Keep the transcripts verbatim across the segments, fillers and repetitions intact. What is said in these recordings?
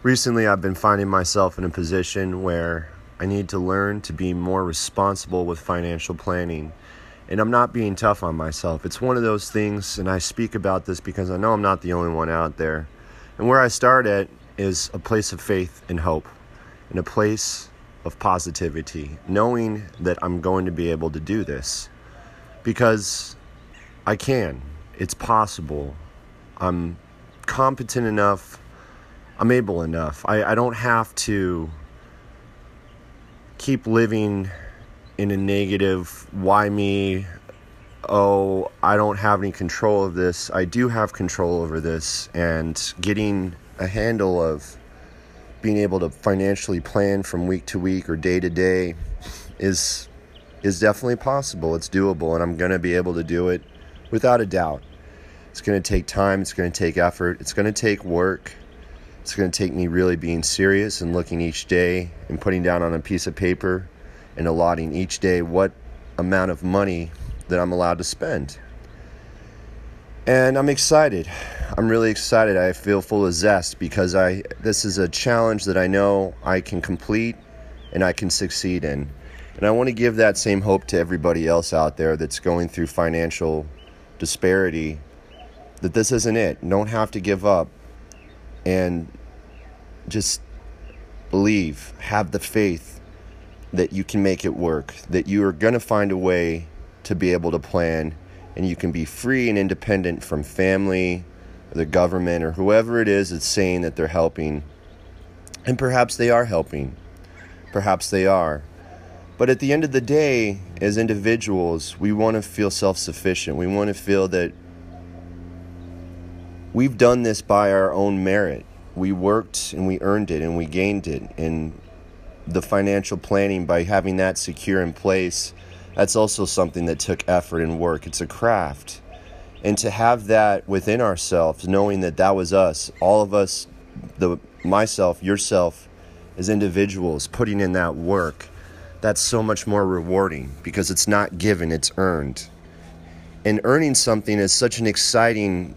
Recently, I've been finding myself in a position where I need to learn to be more responsible with financial planning. And I'm not being tough on myself. It's one of those things, and I speak about this because I know I'm not the only one out there. And where I start at is a place of faith and hope, and a place of positivity, knowing that I'm going to be able to do this. Because I can. It's possible. I'm competent enough. I'm able enough. I, I don't have to keep living in a negative, why me, oh, I don't have any control of this. I do have control over this, and getting a handle of being able to financially plan from week to week or day to day is is definitely possible. It's doable, and I'm going to be able to do it without a doubt. It's going to take time. It's going to take effort. It's going to take work. It's going to take me really being serious and looking each day and putting down on a piece of paper and allotting each day what amount of money that I'm allowed to spend. And I'm excited. I'm really excited. I feel full of zest because I this is a challenge that I know I can complete and I can succeed in. And I want to give that same hope to everybody else out there that's going through financial disparity, that this isn't it. You don't have to give up. And just believe, have the faith that you can make it work, that you are going to find a way to be able to plan, and you can be free and independent from family, or the government, or whoever it is that's saying that they're helping. And perhaps they are helping. Perhaps they are. But at the end of the day, as individuals, we want to feel self-sufficient. We want to feel that we've done this by our own merit. We worked and we earned it and we gained it. And the financial planning, by having that secure in place, that's also something that took effort and work. It's a craft. And to have that within ourselves, knowing that that was us, all of us, the myself, yourself, as individuals, putting in that work, that's so much more rewarding because it's not given, it's earned. And earning something is such an exciting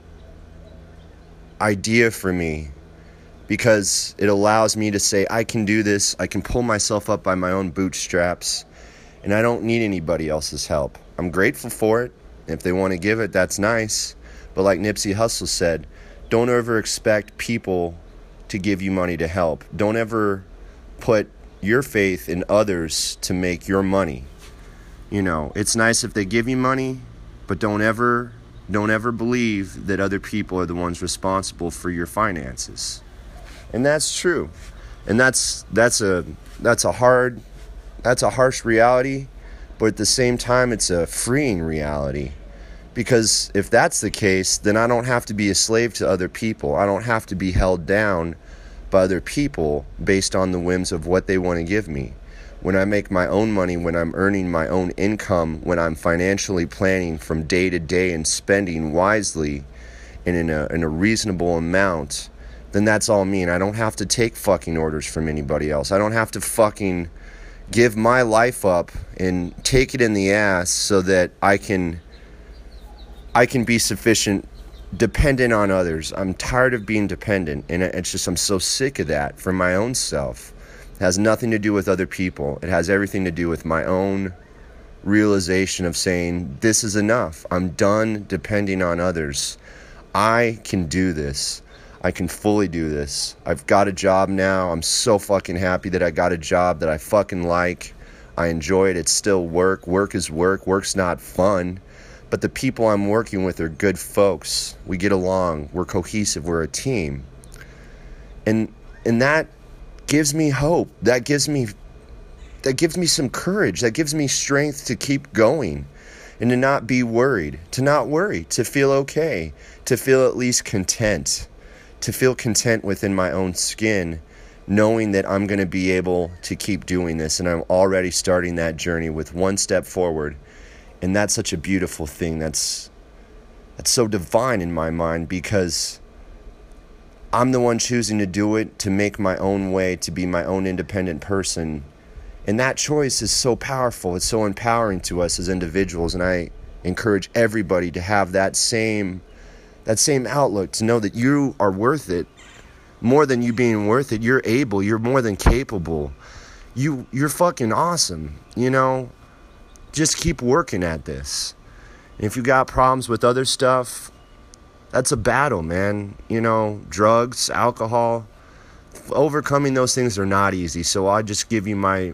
idea for me because it allows me to say, I can do this, I can pull myself up by my own bootstraps, and I don't need anybody else's help. I'm grateful for it. If they want to give it, that's nice. But like Nipsey Hussle said, don't ever expect people to give you money to help. Don't ever put your faith in others to make your money. You know, it's nice if they give you money, but don't ever Don't ever believe that other people are the ones responsible for your finances. And that's true. And that's that's a that's a hard that's a harsh reality, but at the same time it's a freeing reality. Because if that's the case, then I don't have to be a slave to other people. I don't have to be held down by other people based on the whims of what they want to give me. When I make my own money, when I'm earning my own income, when I'm financially planning from day to day and spending wisely and in a in a reasonable amount, then that's all me. And I don't have to take fucking orders from anybody else. I don't have to fucking give my life up and take it in the ass so that I can I can be sufficient, dependent on others. I'm tired of being dependent, and it's just I'm so sick of that for my own self. It has nothing to do with other people. It has everything to do with my own realization of saying, this is enough. I'm done depending on others. I can do this. I can fully do this. I've got a job now. I'm so fucking happy that I got a job that I fucking like. I enjoy it. It's still work. Work is work. Work's not fun. But the people I'm working with are good folks. We get along. We're cohesive. We're a team. And and that gives me hope. That gives me that gives me some courage. That gives me strength to keep going and to not be worried, to not worry, to feel okay, to feel at least content, to feel content within my own skin, knowing that I'm going to be able to keep doing this. And I'm already starting that journey with one step forward. And that's such a beautiful thing. That's that's so divine in my mind because I'm the one choosing to do it, to make my own way, to be my own independent person. And that choice is so powerful. It's so empowering to us as individuals. And I encourage everybody to have that same that same outlook, to know that you are worth it more than you being worth it. You're able. You're more than capable. You, you're fucking awesome. You know, just keep working at this. And if you got problems with other stuff, that's a battle, man. You know, drugs, alcohol, overcoming those things are not easy. So I just give you my,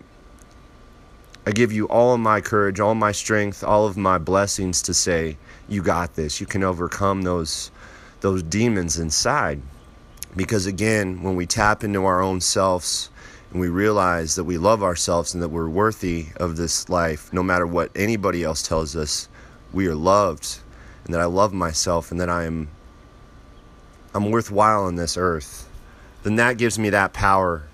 I give you all of my courage, all my strength, all of my blessings to say, you got this. You can overcome those, those demons inside. Because again, when we tap into our own selves and we realize that we love ourselves and that we're worthy of this life, no matter what anybody else tells us, we are loved, and that I love myself, and that I am I'm worthwhile on this earth, then that gives me that power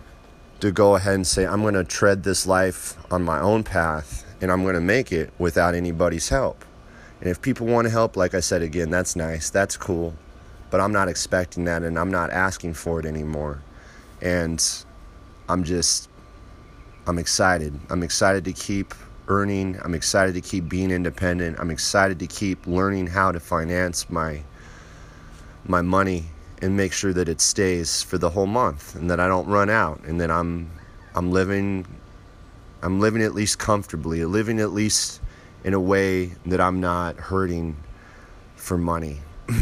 to go ahead and say, I'm going to tread this life on my own path, and I'm going to make it without anybody's help. And if people want to help, like I said again, that's nice, that's cool, but I'm not expecting that, and I'm not asking for it anymore. And I'm just, I'm excited. I'm excited to keep earning. I'm excited to keep being independent. I'm excited to keep learning how to finance my my money and make sure that it stays for the whole month and that I don't run out, and that I'm I'm living I'm living at least comfortably, living at least in a way that I'm not hurting for money.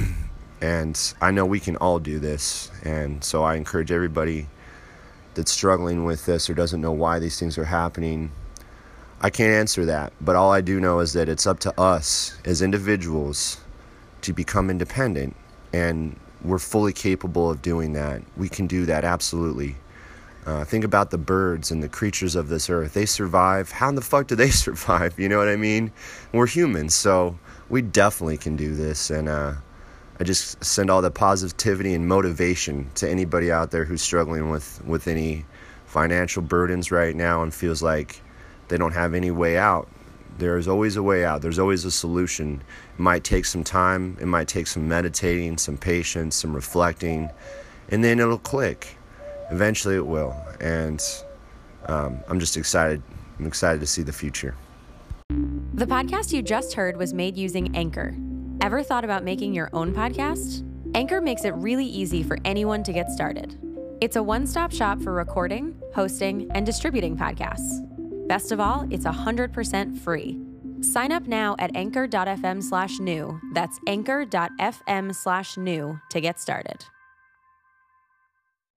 And I know we can all do this, and so I encourage everybody that's struggling with this or doesn't know why these things are happening. I can't answer that, but all I do know is that it's up to us as individuals to become independent, and we're fully capable of doing that. We can do that, absolutely. Uh, think about the birds and the creatures of this earth. They survive. How in the fuck do they survive? You know what I mean? We're humans, so we definitely can do this, and uh, I just send all the positivity and motivation to anybody out there who's struggling with, with any financial burdens right now and feels like they don't have any way out. There is always a way out. There's always a solution. It might take some time. It might take some meditating, some patience, some reflecting, and then it'll click. Eventually it will. And um, I'm just excited. I'm excited to see the future. The podcast you just heard was made using Anchor. Ever thought about making your own podcast? Anchor makes it really easy for anyone to get started. It's a one-stop shop for recording, hosting, and distributing podcasts. Best of all, it's one hundred percent free. Sign up now at anchor.fm slash new. That's anchor.fm slash new to get started.